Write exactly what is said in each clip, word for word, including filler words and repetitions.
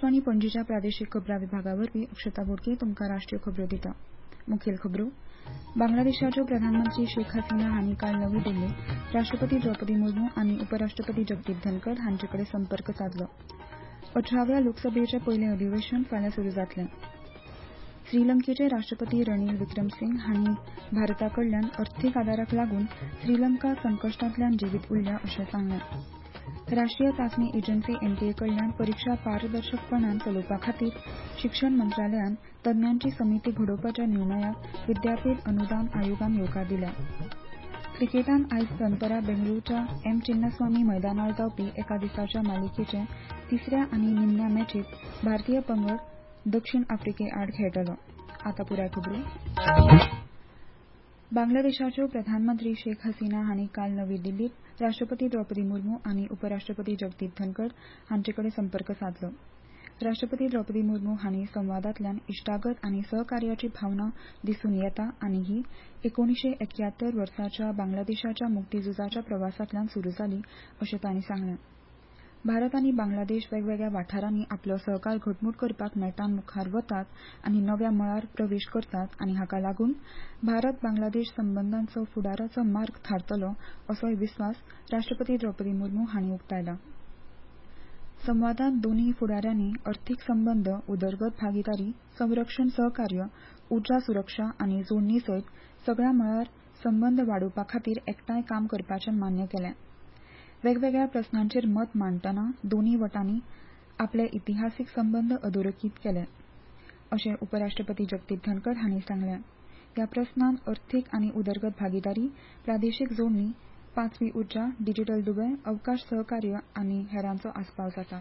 आकाशवाणी पणजीच्या प्रादेशीक खबरां विभागावरवीं अक्षता बोडके तुमकां राष्ट्रीय खबरो दिता। मुखेल खबरो बांगलादेशाच्यो प्रधानमंत्री शेख हसीना हांणी काल नवी दिल्लीत राष्ट्रपती द्रौपदी मुर्मू आनी उपराष्ट्रपती जगदीप धनखड हांचे कडेन संपर्क सादलो। अठराव्या लोकसभेचें पयलें अधिवेशन फाल्यां सुरू जातलें। श्रीलंकेचे राष्ट्रपती रणील विक्रमसिंघ हांणी भारताकडल्यान अर्थीक आदाराक लागून श्रीलंका संकश्टांतल्यान जिवीत उरल्या अशें सांगलें। राष्ट्रीय चांचणी एजन्सी एनटीए कडल्यान परीक्षा पारदर्शकपणान चलोवपा खातीर शिक्षण मंत्रालयान तज्ञांची समिती घडोवपाच्या निर्णयाक विद्यापीठ अनुदान आयोगान येवकार दिल्या। क्रिकेटान आयज दनपारां बेंगळूरूच्या एम चिन्नास्वामी मैदानार जावपी एका दिसाच्या मालिकेचे तिसऱ्या आनी निमण्या मॅचींत भारतीय पंगड दक्षिण आफ्रिके आड खेळटलो। आतां पुराय खबरो बांगलादेशाच्यो प्रधानमंत्री शेख हसीना हांणी काल नवी दिल्लीत राष्ट्रपती द्रौपदी मुर्मू आनी उपराष्ट्रपती जगदीप धनखड हांचे कडेन संपर्क सादलो। राष्ट्रपती द्रौपदी मुर्मू हांणी संवादांतल्यान इश्टागत आनी सहकार्याची भावना दिसून येता आनी ही एकोणीशे एक्यात्तर वर्साच्या बांगलादेशाच्या मुक्तीझुजाच्या प्रवासांतल्यान सुरू जाली अशें तांणी सांगलें। भारत आनी बांगलादेश वेगवेगळ्या वाठारांनी आपलो सहकार घटमूट करपाक नेटान मुखार वतात आनी नव्या मळार प्रवेश करतात आनी हाका लागून भारत बांगलादेश संबंदांचो फुडाराचो मार्ग थारतलो असोय विस्वास राष्ट्रपती द्रौपदी मुर्मू हांणी उक्तायला। संवादांत दोनूय फुडाऱ्यांनी अर्थीक संबंद, उदरगत भागीदारी, संरक्षण सहकार्य, उर्जा सुरक्षा आनी जोडणी सयत सगळ्या मळार संबंद वाडोवपा खातीर एकठांय काम करपाचें मान्य केलें। वेगवेगळ्या प्रस्नांचेर मत मांडटना दोनूय वटांनी आपले इतिहासीक संबंद अधोरेखीत केले अशें उपराष्ट्रपती जगदीप धनखड हांणी सांगलें। ह्या प्रस्नांत अर्थीक आनी उदरगत भागीदारी, प्रादेशीक जोडणी, पांचवी उर्जा, डिजिटल दुबय, अवकाश सहकार्य आनी हेरांचो आस्पाव जाता।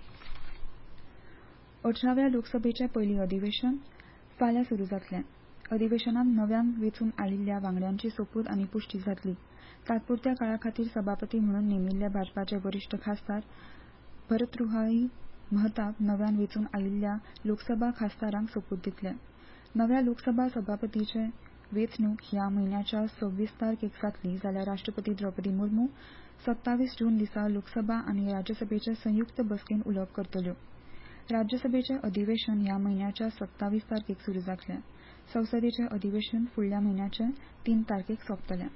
अठराव्या लोकसभेचें पयलीं अधिवेशन फाल्यां सुरू जातलें। अधिवेशनांत नव्यान वेंचून आयिल्ल्या वांगड्यांची सोपूत आनी पुष्टी जातली। तात्पुरत्या काळा खातीर सभापती म्हणून नेमिल्ले भाजपाचे वरिष्ठ खासदार भरतृहाई महताब नव्यान वेंचून आयिल्ल्या लोकसभा खासदारांक सोपूत दितले। नव्या लोकसभा सभापतीचे वेंचणूक ह्या म्हयन्याच्या सव्वीस तारखेक जातली जाल्यार राष्ट्रपती द्रौपदी मुर्मू सत्तावीस जून दिसा लोकसभा आनी राज्यसभेचे संयुक्त बसकेन उलोवप करतल्यो। राज्यसभेचें अधिवेशन ह्या म्हयन्याच्या सत्तावीस तारखेक सुरू जातलें। संसदेचें अधिवेशन फुडल्या म्हयन्याचे तीन तारखेक सोंपतलें।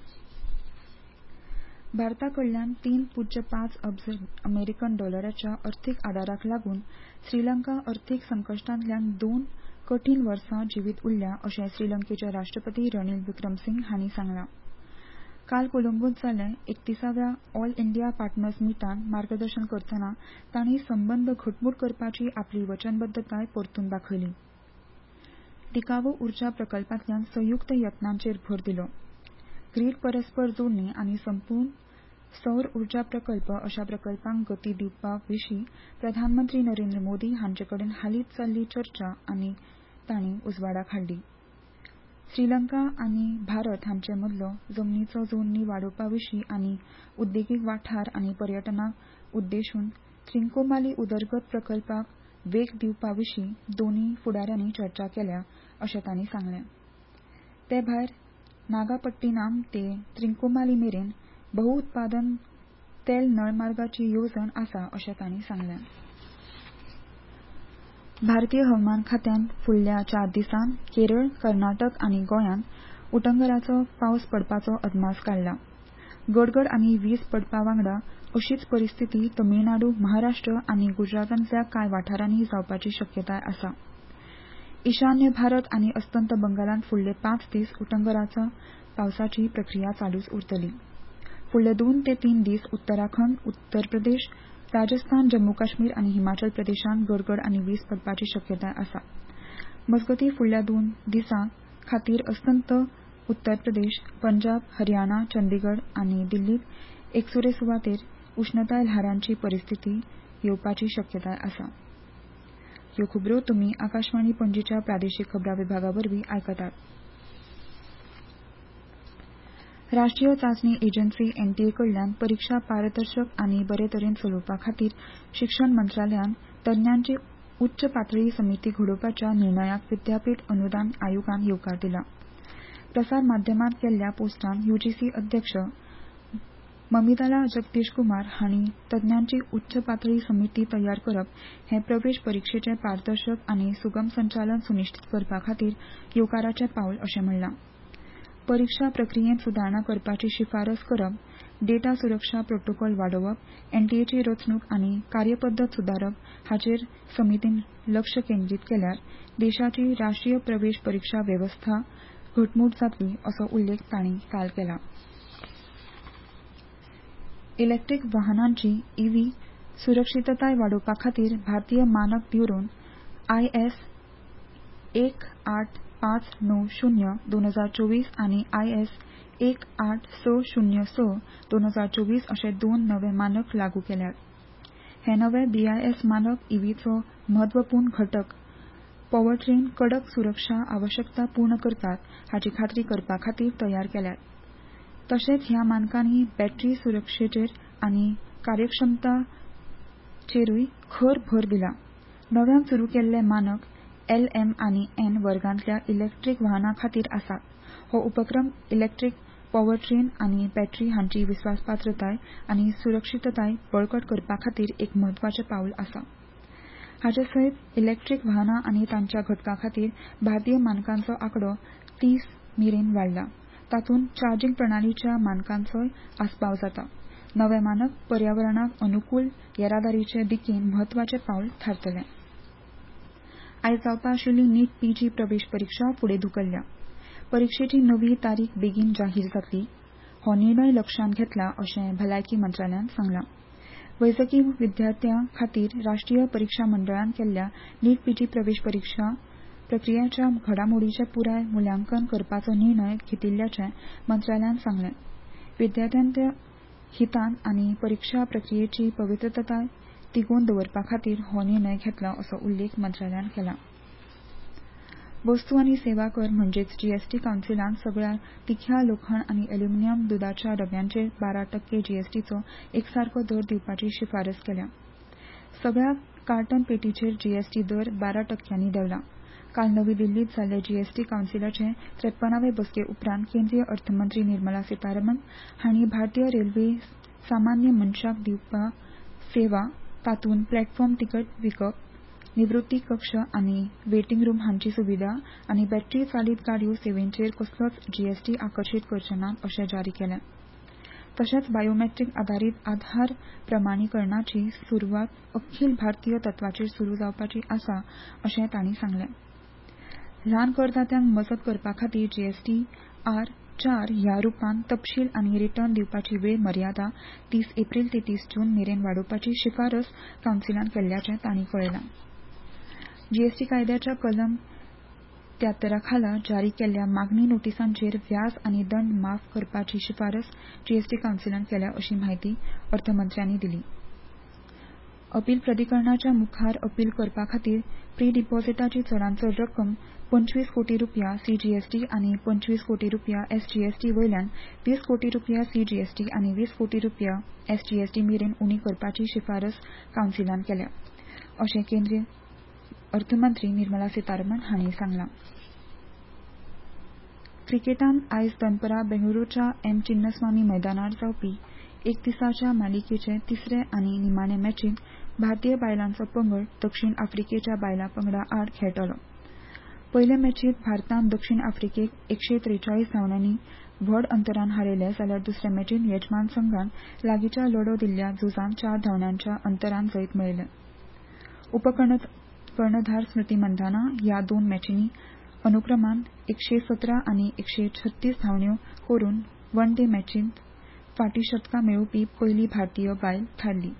भारताकडल्यान तीन पुज्य पांच अब्ज अमेरिकन डॉलराच्या अर्थीक आदाराक लागून श्रीलंका अर्थीक संकश्टांतल्यान दोन कठीण वर्सां जिवीत उरल्या अशें श्रीलंकेचे राष्ट्रपती रणील विक्रमसिंघ हांणी सांगलां। काल कोलंबोंत जाल्ले एकतीसाव्या ऑल इंडिया पार्टनर्स मीटान मार्गदर्शन करतना तांणी संबंद घटमूट करपाची आपली वचनबद्धताय परतून दाखयली। टिकावू उर्जा प्रकल्पांतल्यान संयुक्त यत्नांचेर भर दिलो। ग्रीड परस्पर जोडणी आनी संपूर्ण सौर उर्जा प्रकल्प अशा प्रकल्पांक गती दिवपा विशीं प्रधानमंत्री नरेंद्र मोदी हांचे कडेन हालींच जाल्ली चर्चा आनी तांणी उजवाडाक हाडली। श्रीलंका आनी भारत हांचे मदलो जमनीचो जोडणी वाडोवपा विशीं आनी उद्देगीक वाठार आनी पर्यटनाक उद्देशून त्रिंकोमाली उदरगत प्रकल्पाक वेग दिवपा विशीं दोनूय फुडाऱ्यांनी चर्चा केल्या अशें तांणी सांगलें। ते भायर नागापट्टिनाम ते त्रिंकोमाली मेरेन बहुउत्पादन तेल नळमार्गाची येवजण आसा अशें तांणी सांगलें। भारतीय हवामान खात्यान फुडल्या चार दिसांत केरळ, कर्नाटक आनी गोंयांत उटंगराचो पावस पडपाचो अदमास काडला। गडगड आनी वीज पडपा वांगडा अशीच परिस्थिती तमिळनाडू, महाराष्ट्र आनी गुजरातांतल्या कांय वाठारांनी जावपाची शक्यताय आसा। ईशान्य भारत आनी अस्तंत बंगालांत फुडले पांच दीस उटंगराच्या पावसाची प्रक्रिया चालूच उरतली। फुडले दोन ते तीन दीस उत्तराखंड, उत्तर प्रदेश, राजस्थान, जम्मू काश्मीर आनी हिमाचल प्रदेशांत गडगड आनी वीज पडपाची शक्यताय आसा। मजगतीं फुडल्या दोन दिसां खातीर अस्तंत उत्तर प्रदेश, पंजाब, हरियाणा, चंदीगड आनी दिल्लीत एकसुरे सुवातेर उश्णताय ल्हारांची परिस्थिती येवपाची शक्यताय आसा। ह्यो खबरो तुमी आकाशवाणी पणजीच्या प्रादेशीक खबरां विभागावरवीं आयकतात। राष्ट्रीय चांचणी एजन्सी एनटीए कडल्यान परीक्षा पारदर्शक आनी बरे तरेन चलोवपा खातीर शिक्षण मंत्रालयान तज्ञांची उच्च पातळी समिती घडोवपाच्या निर्णयाक विद्यापीठ अनुदान आयोगान येवकार दिला। प्रसार माध्यमांत केल्ल्या पोस्टान यूजीसी अध्यक्ष ममिताला जगदीश कुमार हांणी तज्ञांची उच्च पातळी समिती तयार करप हे प्रवेश परीक्षेचे पारदर्शक आनी सुगम संचालन सुनिश्चित करपा खातीर येवकाराचें पावल अशें म्हणलां. परीक्षा प्रक्रियेत सुदारणा करपाची शिफारस करप, डेटा सुरक्षा प्रोटोकॉल वाडोवप, एनटीएची रचणूक आनी कार्यपद्दत सुदारप हाचेर समितीन लक्ष केंद्रीत केल्यार देशाची राष्ट्रीय प्रवेश परीक्षा वेवस्था घटमूट जातली असो उल्लेख तांणी काल केला. इलेक्ट्रीक वाहनांची ईव्ही सुरक्षितताय वाडोवपा खातीर भारतीय मानक ब्युरोन आयएस एक आठ पाच णव शून्य दोन हजार चोवीस आनी आयएस एक आठ स शून्य स दोन हजार चोवीस अशे दोन नवे मानक लागू केल्यात. हे नवे बीआयएस मानक ईव्हीचो म्हत्वपूर्ण घटक पॉवरट्रेन कडक सुरक्षा आवश्यकता पूर्ण करतात हाची खात्री करपा खातीर तयार केल्यात. तशेंच ह्या मानकांनी बॅटरी सुरक्षेचेर आनी कार्यक्षमताचेरूय खर भर दिला. नव्यान सुरू केल्ले मानक एल एम आनी एन वर्गांतल्या इलेक्ट्रीक वाहनां खातीर आसात. हो उपक्रम इलेक्ट्रीक पॉवरट्रेन आनी बॅटरी हांची विस्वासपात्रताय आनी सुरक्षितताय बळकट करपा खातीर एक म्हत्वाचें पावल आसा. हाचे सयत इलेक्ट्रीक वाहनां आनी तांच्या घटकां खातीर भारतीय मानकांचो आंकडो तीस मेरेन वाडला. तातूंत चार्जिंग प्रणालीच्या मानकांचोय आस्पाव जाता. नवे मानक पर्यावरणाक अनुकूल येरादारीचे दिकेन म्हत्वाचें पावल थारतले. आयज जावपा आशिल्ली नीट पीजी प्रवेश परीक्षा फुडें धुकल्ल्या. परीक्षेची नवी तारीख बेगीन जाहीर जातली. हो निर्णय लक्षांत घेतला अशें भलायकी मंत्रालयान सांगलां. वैजकी विद्यार्थ्यां खातीर राष्ट्रीय परीक्षा मंडळान केल्ल्या नीट पीजी प्रवेश परीक्षा प्रक्रियेच्या घडामोडींचें पुराय मुल्यांकन करपाचो निर्णय घेतिल्ल्याचें मंत्रालयान सांगलें. विद्यार्थ्यांच्या हितान आनी परीक्षा प्रक्रियेची पवित्रताय तिगोवन दवरपा खातीर हो निर्णय घेतला असो उल्लेख मंत्रालयान केला. वस्तू आनी सेवा कर म्हणजेच जीएसटी कावन्सिलान सगळ्या तिख्या लोखंड आनी अॅल्युमिनियम दुदाच्या डब्यांचेर बारा टक्के जीएसटीचो एकसारको दर दिवपाची शिफारस केल्या. सगळ्या कार्टन पेटीचेर जीएसटी दर बारा टक्क्यांनी देंवला. काल नवी दिल्लीत जाल्ले जीएसटी कावन्सिलाचे त्रेपन्नावे बसके उपरांत केंद्रीय अर्थमंत्री निर्मला सीतारामन हांणी भारतीय रेल्वे सामान्य मनशाक दिवपा सेवा तातूंत प्लॅटफॉर्म तिकट विकप, निवृत्ती कक्ष आनी वेटिंग रूम हांची सुविधा आनी बॅटरी चालीत गाडयो सेवेंचेर कसलोच जीएसटी आकर्षीत करचे नात अशें जारी केलें. तशेंच बायोमेट्रीक आधारीत आधार प्रमाणीकरणाची सुरवात अखील भारतीय तत्वाचेर सुरू जावपाची आसा अशें तांणी सांगलें. ल्हान करदात्यांक मजत करपा खातीर जीएसटी आर चार ह्या रुपान तपशील आनी रिटर्न दिवपाची वेळ मर्यादा तीस एप्रील ते तीस जून मेरेन वाडोवपाची शिफारस कावन्सिलान केल्ल्याचें तांणी कळयलां. जीएसटी कायद्याच्या कलम त्र्याहत्तर खाला जारी केल्ल्या मागणी नोटिसांचेर व्याज आनी दंड माफ करपाची शिफारस जीएसटी कावन्सिलान केल्या अशी माहिती अर्थमंत्र्यांनी दिली. अपील प्राधिकरणाच्या मुखार अपील करपा खातीर प्री डिपॉझिटाची चडांत चड रक्कम पंचवीस कोटी रुपया सीजीएसटी आनी पंचवीस कोटी रुपया एसजीएसटी वयल्यान वीस कोटी रुपया सीजीएसटी आनी वीस कोटी रुपया एसजीएसटी मेरेन उणी करपाची शिफारस कावन्सिलान केल्या अशें केंद्रीय अर्थमंत्री निर्मला सीतारामन हांणी सांगलां. क्रिकेटांत आयज दनपारां बेंगळुरूच्या एम चिन्नस्वामी मैदानार जावपी एक दिसाच्या मालिकेचे तिसरे आनी निमाणे मॅचींत भारतीय बायलांचो पंगड दक्षिण आफ्रिकेच्या बायलां पंगडा आड खेळटलो. पयले मॅचींत भारतान दक्षिण आफ्रिकेक एकशे त्रेचाळीस धांवड्यांनी व्हड अंतरान हारयले जाल्यार दुसऱ्या मॅचींत येजमान संघान लागींच्या लढो दिल्ल्या झुजांत चार धांवड्यांच्या अंतरान जैत मेळयलें. उपकर्णधार स्मृती मंधाना ह्या दोन मॅचींनी अनुक्रमान एकशे सतरा आनी एकशे छत्तीस धांवड्यो करून वन डे मॅचींत फाटीं शतकां मेळोवपी पयली भारतीय बायल थारली.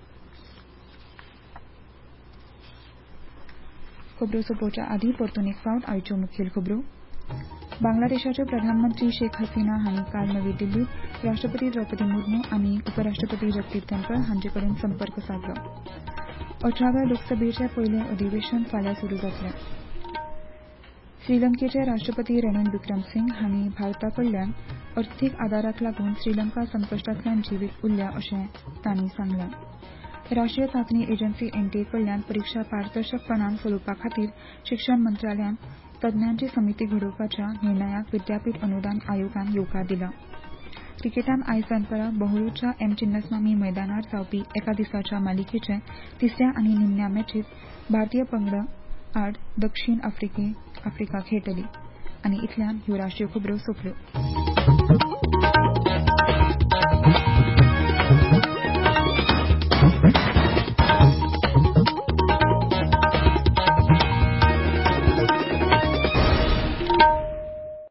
खबरो सोंपोवच्या आदीं परतून एक फावट आयच्यो मुखेल खबरो. बांगलादेशाचे प्रधानमंत्री शेख हसीना हांणी काल नवी दिल्लीत राष्ट्रपती द्रौपदी मुर्मू आनी उपराष्ट्रपती जगदीप धनखड हांचे कडेन संपर्क सादलो. अठराव्या लोकसभेचें पयलें अधिवेशन फाल्यां सुरू जातलें. श्रीलंकेचे राष्ट्रपती रणील विक्रमसिंग हांणी भारताकडल्यान अर्थीक आदाराक लागून श्रीलंका संकश्टांतल्यान जिवीत उरल्या अशें तांणी सांगलां. राष्ट्रीय चांचणी एजन्सी एनटीए कडल्यान परीक्षा पारदर्शकपणान चलोवपा खातीर शिक्षण मंत्रालयान तज्ञांची समिती घडोवपाच्या निर्णयाक विद्यापीठ अनुदान आयोगान येवकार दिला. क्रिकेटान आयज दनपारां बंगळुरूच्या एम चिन्नस्वामी मैदानार जावपी एका दिसाच्या मालिकेचे तिसऱ्या आनी निमण्या मॅचीत भारतीय पंगडा आड दक्षिण आफ्रिका खेळटली. आनी इतल्यान ह्यो राष्ट्रीय खबरो सोंपल्यो.